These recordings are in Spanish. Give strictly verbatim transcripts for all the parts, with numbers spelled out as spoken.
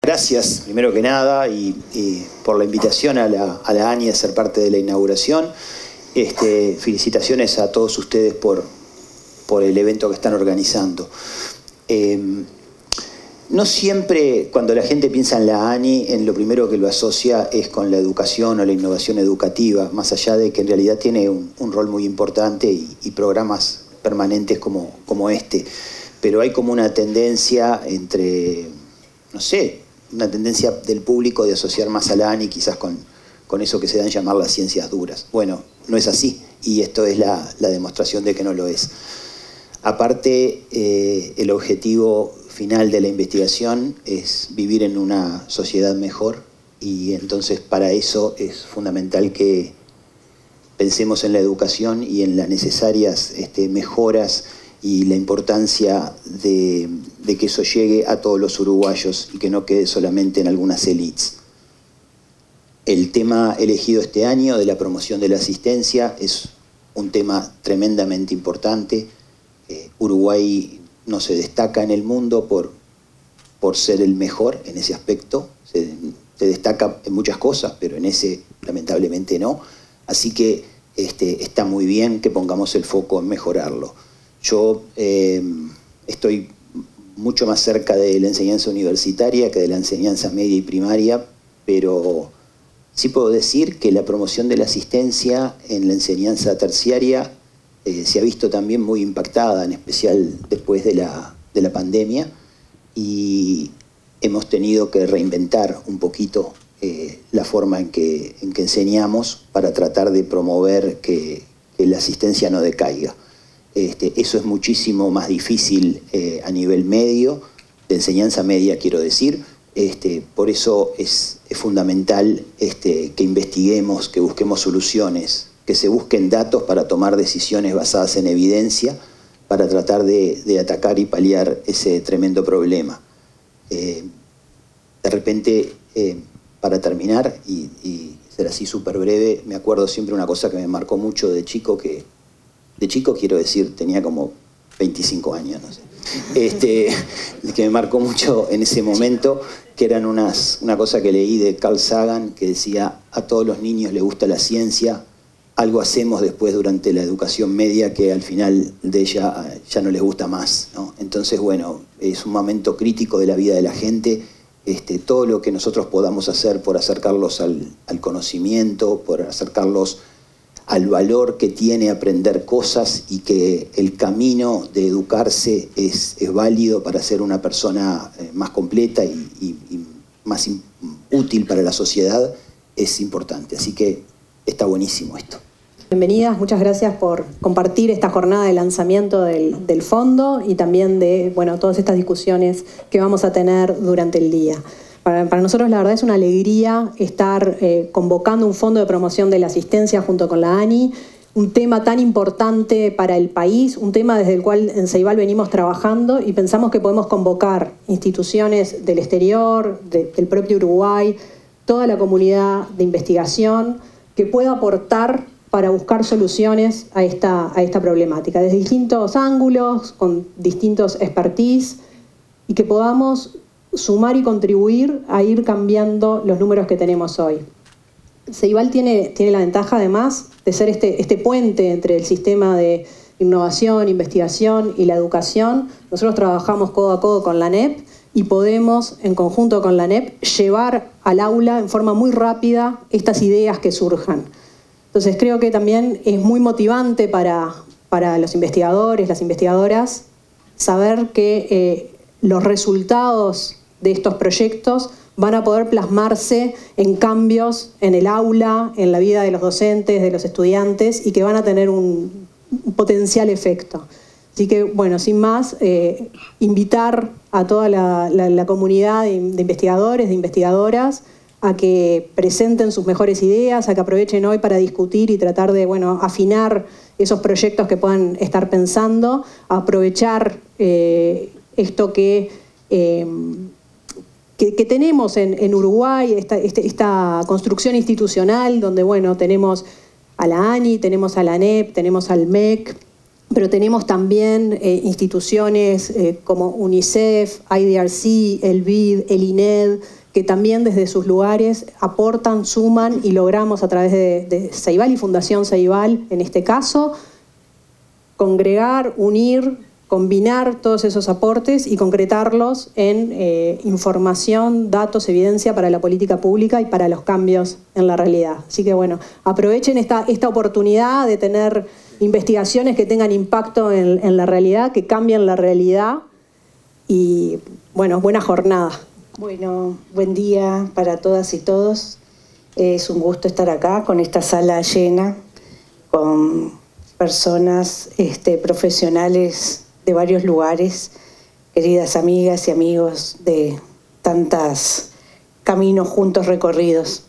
gracias, primero que nada, y, y por la invitación a la, a la ANI a ser parte de la inauguración. Este, felicitaciones a todos ustedes por, por el evento que están organizando. Eh, no siempre, cuando la gente piensa en la ANI, en lo primero que lo asocia es con la educación o la innovación educativa, más allá de que en realidad tiene un, un rol muy importante y, y programas permanentes como, como este. Pero hay como una tendencia entre, no sé, una tendencia del público de asociar más a la ANI quizás con, con eso que se dan a llamar las ciencias duras. Bueno, no es así, y esto es la, la demostración de que no lo es. Aparte, eh, el objetivo final de la investigación es vivir en una sociedad mejor, y entonces para eso es fundamental que pensemos en la educación y en las necesarias este, mejoras y la importancia de, de que eso llegue a todos los uruguayos y que no quede solamente en algunas élites. El tema elegido este año de la promoción de la asistencia es un tema tremendamente importante. Eh, Uruguay no se destaca en el mundo por, por ser el mejor en ese aspecto. Se, se destaca en muchas cosas, pero en ese lamentablemente no. Así que este, está muy bien que pongamos el foco en mejorarlo. Yo eh, estoy mucho más cerca de la enseñanza universitaria que de la enseñanza media y primaria, pero sí puedo decir que la promoción de la asistencia en la enseñanza terciaria eh, se ha visto también muy impactada, en especial después de la, de la pandemia, y hemos tenido que reinventar un poquito eh, la forma en que, en que enseñamos para tratar de promover que, que la asistencia no decaiga. Este, eso es muchísimo más difícil eh, a nivel medio, de enseñanza media quiero decir. Este, por eso es, es fundamental este, que investiguemos, que busquemos soluciones, que se busquen datos para tomar decisiones basadas en evidencia, para tratar de, de atacar y paliar ese tremendo problema. Eh, de repente, eh, para terminar, y, y ser así súper breve, me acuerdo siempre una cosa que me marcó mucho de chico, que de chico quiero decir, tenía como veinticinco años, no sé. Este, que me marcó mucho en ese momento, que eran unas, una cosa que leí de Carl Sagan, que decía: a todos los niños les gusta la ciencia, algo hacemos después durante la educación media que al final de ella ya no les gusta más, ¿no? Entonces, bueno, es un momento crítico de la vida de la gente. Este, todo lo que nosotros podamos hacer por acercarlos al, al conocimiento, por acercarlos al valor que tiene aprender cosas, y que el camino de educarse es, es válido para ser una persona eh, más completa y, y, y más in, útil para la sociedad, es importante. Así que está buenísimo esto. Bienvenidas, muchas gracias por compartir esta jornada de lanzamiento del, del fondo y también de bueno, todas estas discusiones que vamos a tener durante el día. Para, para nosotros la verdad es una alegría estar eh, convocando un fondo de promoción de la asistencia junto con la ANI, un tema tan importante para el país, un tema desde el cual en Ceibal venimos trabajando, y pensamos que podemos convocar instituciones del exterior, de, del propio Uruguay, toda la comunidad de investigación que pueda aportar para buscar soluciones a esta, a esta problemática, desde distintos ángulos, con distintos expertise, y que podamos sumar y contribuir a ir cambiando los números que tenemos hoy. Ceibal tiene, tiene la ventaja además de ser este, este puente entre el sistema de innovación, investigación y la educación. Nosotros trabajamos codo a codo con la ANEP y podemos, en conjunto con la ANEP, llevar al aula en forma muy rápida estas ideas que surjan. Entonces creo que también es muy motivante para, para los investigadores, las investigadoras, saber que eh, los resultados de estos proyectos van a poder plasmarse en cambios en el aula, en la vida de los docentes, de los estudiantes, y que van a tener un, un potencial efecto. Así que, bueno, sin más, eh, invitar a toda la, la, la comunidad de, de investigadores, de investigadoras, a que presenten sus mejores ideas, a que aprovechen hoy para discutir y tratar de, bueno, afinar esos proyectos que puedan estar pensando, a aprovechar eh, esto que... Eh, Que, que tenemos en, en Uruguay, esta, este, esta construcción institucional donde, bueno, tenemos a la ANI, tenemos a la ANEP, tenemos al M E C, pero tenemos también eh, instituciones eh, como UNICEF, I D R C, el B I D, el I N E D, que también desde sus lugares aportan, suman y logramos a través de, de Ceibal y Fundación Ceibal, en este caso, congregar, unir, combinar todos esos aportes y concretarlos en eh, información, datos, evidencia para la política pública y para los cambios en la realidad. Así que bueno, aprovechen esta, esta oportunidad de tener investigaciones que tengan impacto en, en la realidad, que cambien la realidad y bueno, buena jornada. Bueno, buen día para todas y todos. Es un gusto estar acá con esta sala llena, con personas este, profesionales de varios lugares, queridas amigas y amigos de tantos caminos juntos recorridos.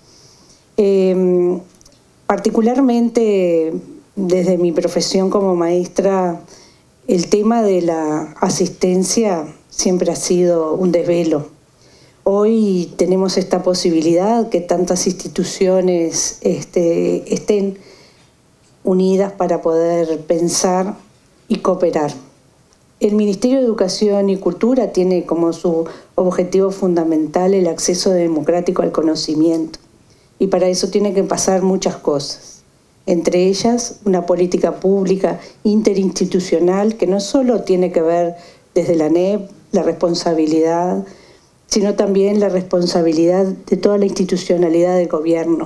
Eh, particularmente desde mi profesión como maestra, el tema de la asistencia siempre ha sido un desvelo. Hoy tenemos esta posibilidad que tantas instituciones este, estén unidas para poder pensar y cooperar. El Ministerio de Educación y Cultura tiene como su objetivo fundamental el acceso democrático al conocimiento y para eso tiene que pasar muchas cosas, entre ellas una política pública interinstitucional que no solo tiene que ver desde la N E P, la responsabilidad, sino también la responsabilidad de toda la institucionalidad del gobierno.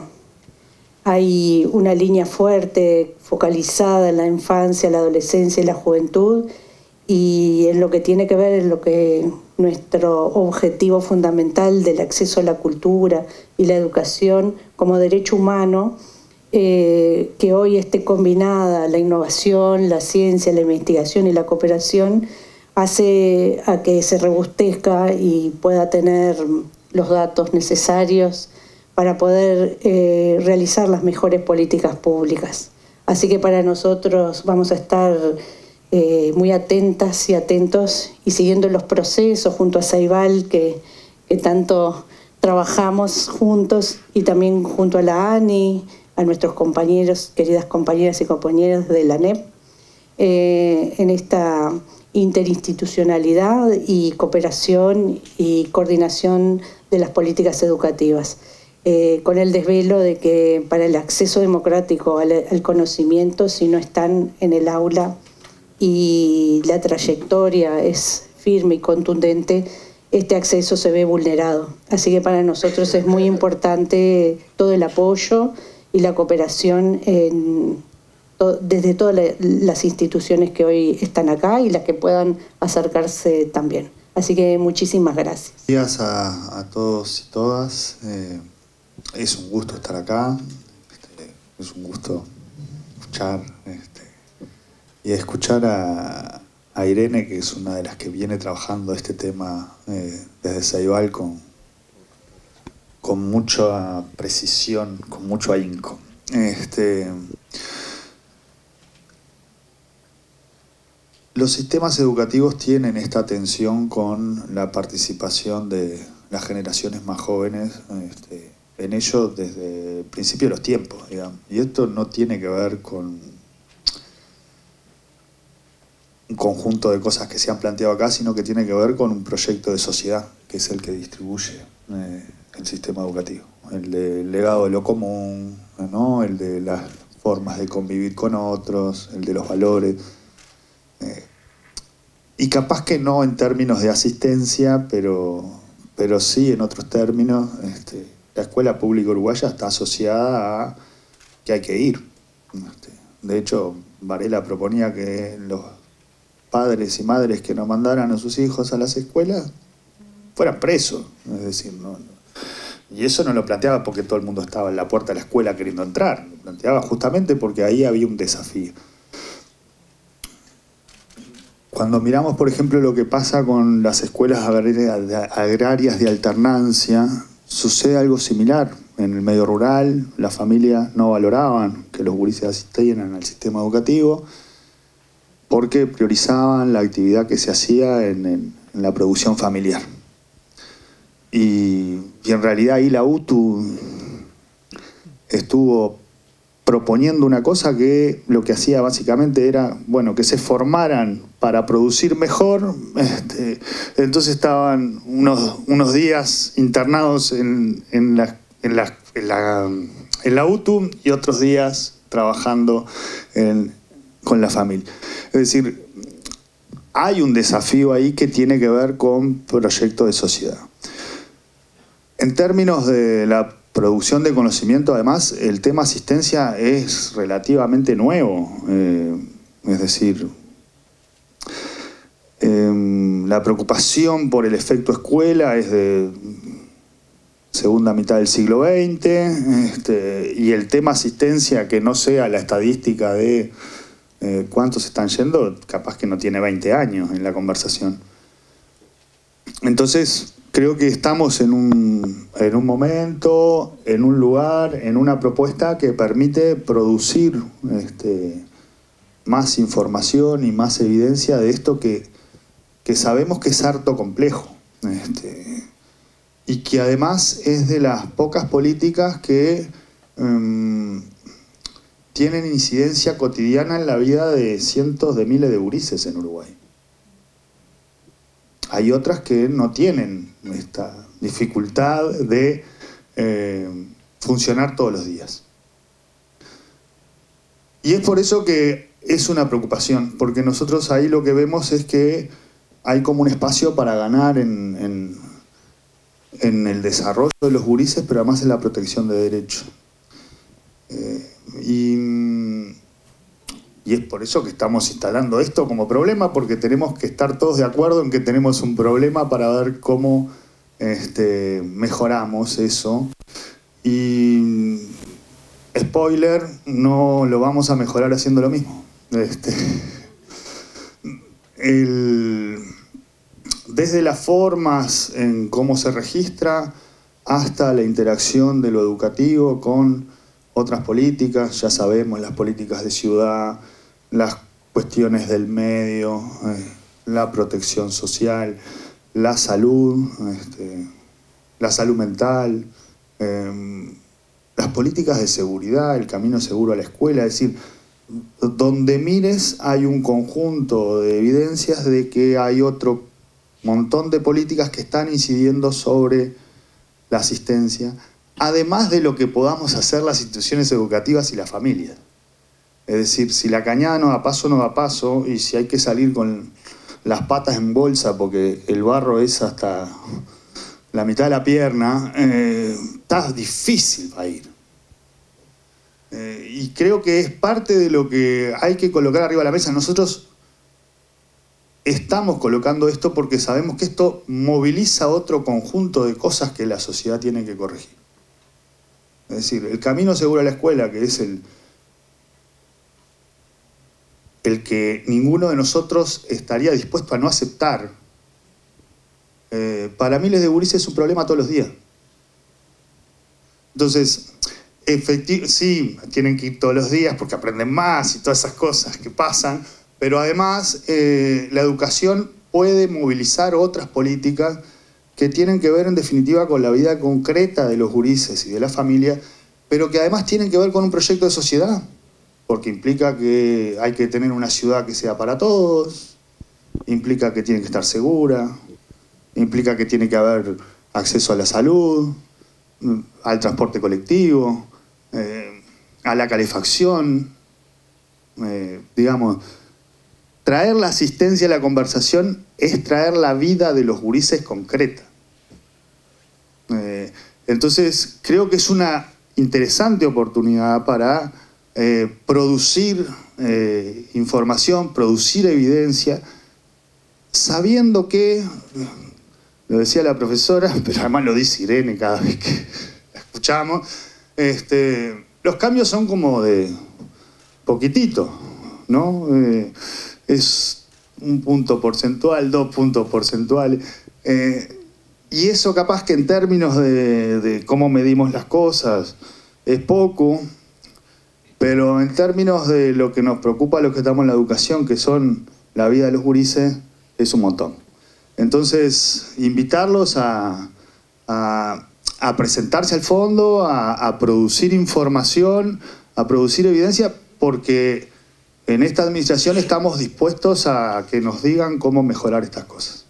Hay una línea fuerte, focalizada en la infancia, la adolescencia y la juventud, y en lo que tiene que ver en lo que nuestro objetivo fundamental del acceso a la cultura y la educación como derecho humano, eh, que hoy esté combinada la innovación, la ciencia, la investigación y la cooperación, hace a que se robustezca y pueda tener los datos necesarios para poder eh, realizar las mejores políticas públicas. Así que para nosotros vamos a estar eh, muy atentas y atentos y siguiendo los procesos junto a Ceibal, que, que tanto trabajamos juntos, y también junto a la ANI, a nuestros compañeros, queridas compañeras y compañeros de la N E P, eh, en esta interinstitucionalidad y cooperación y coordinación de las políticas educativas, eh, con el desvelo de que para el acceso democrático al, al conocimiento, si no están en el aula y la trayectoria es firme y contundente, este acceso se ve vulnerado. Así que para nosotros es muy importante todo el apoyo y la cooperación en desde todas las instituciones que hoy están acá y las que puedan acercarse también. Así que muchísimas gracias. Gracias a, a todos y todas. Eh, es un gusto estar acá. Este, es un gusto escuchar este, y escuchar a, a Irene, que es una de las que viene trabajando este tema eh, desde Ceibal con, con mucha precisión, con mucho ahínco. Este, Los sistemas educativos tienen esta tensión con la participación de las generaciones más jóvenes este, en ello desde el principio de los tiempos, digamos. Y esto no tiene que ver con un conjunto de cosas que se han planteado acá, sino que tiene que ver con un proyecto de sociedad, que es el que distribuye eh, el sistema educativo. El del legado de lo común, ¿no? El de las formas de convivir con otros, el de los valores. Eh, y capaz que no en términos de asistencia, pero, pero sí en otros términos. Este, la escuela pública uruguaya está asociada a que hay que ir. Este, de hecho, Varela proponía que los padres y madres que no mandaran a sus hijos a las escuelas fueran presos. Es decir, no, no. Y eso no lo planteaba porque todo el mundo estaba en la puerta de la escuela queriendo entrar. Lo planteaba justamente porque ahí había un desafío. Cuando miramos, por ejemplo, lo que pasa con las escuelas agrarias de alternancia, sucede algo similar. En el medio rural, las familias no valoraban que los gurises asistieran al sistema educativo porque priorizaban la actividad que se hacía en, en, en la producción familiar. Y, y en realidad ahí la U T U estuvo proponiendo una cosa que lo que hacía básicamente era, bueno, que se formaran para producir mejor. Este, entonces estaban unos, unos días internados en, en, la, en, la, en, la, en la U T U y otros días trabajando en, con la familia. Es decir, hay un desafío ahí que tiene que ver con proyectos de sociedad. En términos de la producción de conocimiento, además, el tema asistencia es relativamente nuevo. Eh, es decir, eh, la preocupación por el efecto escuela es de segunda mitad del siglo veinte, este, y el tema asistencia, que no sea la estadística de eh, cuántos están yendo, capaz que no tiene veinte años en la conversación. Entonces, creo que estamos en un, en un momento, en un lugar, en una propuesta que permite producir este, más información y más evidencia de esto que, que sabemos que es harto complejo. Este, y que además es de las pocas políticas que um, tienen incidencia cotidiana en la vida de cientos de miles de gurises en Uruguay. Hay otras que no tienen esta dificultad de eh, funcionar todos los días. Y es por eso que es una preocupación, porque nosotros ahí lo que vemos es que hay como un espacio para ganar en, en, en el desarrollo de los gurises, pero además en la protección de derechos. Eh, y... Y es por eso que estamos instalando esto como problema, porque tenemos que estar todos de acuerdo en que tenemos un problema para ver cómo este, mejoramos eso. Y, spoiler, no lo vamos a mejorar haciendo lo mismo. Este, el, desde las formas en cómo se registra hasta la interacción de lo educativo con otras políticas, ya sabemos, las políticas de ciudad, las cuestiones del medio, eh, la protección social, la salud, este, la salud mental, eh, las políticas de seguridad, el camino seguro a la escuela. Es decir, donde mires hay un conjunto de evidencias de que hay otro montón de políticas que están incidiendo sobre la asistencia, además de lo que podamos hacer las instituciones educativas y las familias. Es decir, si la cañada no da paso, no da paso, y si hay que salir con las patas en bolsa porque el barro es hasta la mitad de la pierna, eh, está difícil para ir. Eh, y creo que es parte de lo que hay que colocar arriba de la mesa. Nosotros estamos colocando esto porque sabemos que esto moviliza otro conjunto de cosas que la sociedad tiene que corregir. Es decir, el camino seguro a la escuela, que es el, el que ninguno de nosotros estaría dispuesto a no aceptar, eh, para miles de gurises es un problema todos los días. Entonces, sí, tienen que ir todos los días porque aprenden más y todas esas cosas que pasan, pero además eh, la educación puede movilizar otras políticas que tienen que ver en definitiva con la vida concreta de los gurises y de la familia, pero que además tienen que ver con un proyecto de sociedad, porque implica que hay que tener una ciudad que sea para todos, implica que tiene que estar segura, implica que tiene que haber acceso a la salud, al transporte colectivo, eh, a la calefacción, eh, digamos. Traer la asistencia a la conversación es traer la vida de los gurises concreta. Eh, entonces, creo que es una interesante oportunidad para eh, producir eh, información, producir evidencia, sabiendo que, lo decía la profesora, pero además lo dice Irene cada vez que la escuchamos, este, los cambios son como de poquitito, ¿no? Eh, es un punto porcentual, dos puntos porcentuales. Eh, y eso capaz que en términos de, de cómo medimos las cosas es poco, pero en términos de lo que nos preocupa a los que estamos en la educación, que son la vida de los gurises, es un montón. Entonces, invitarlos a, a, a presentarse al fondo, a, a producir información, a producir evidencia, porque En esta administración estamos dispuestos a que nos digan cómo mejorar estas cosas.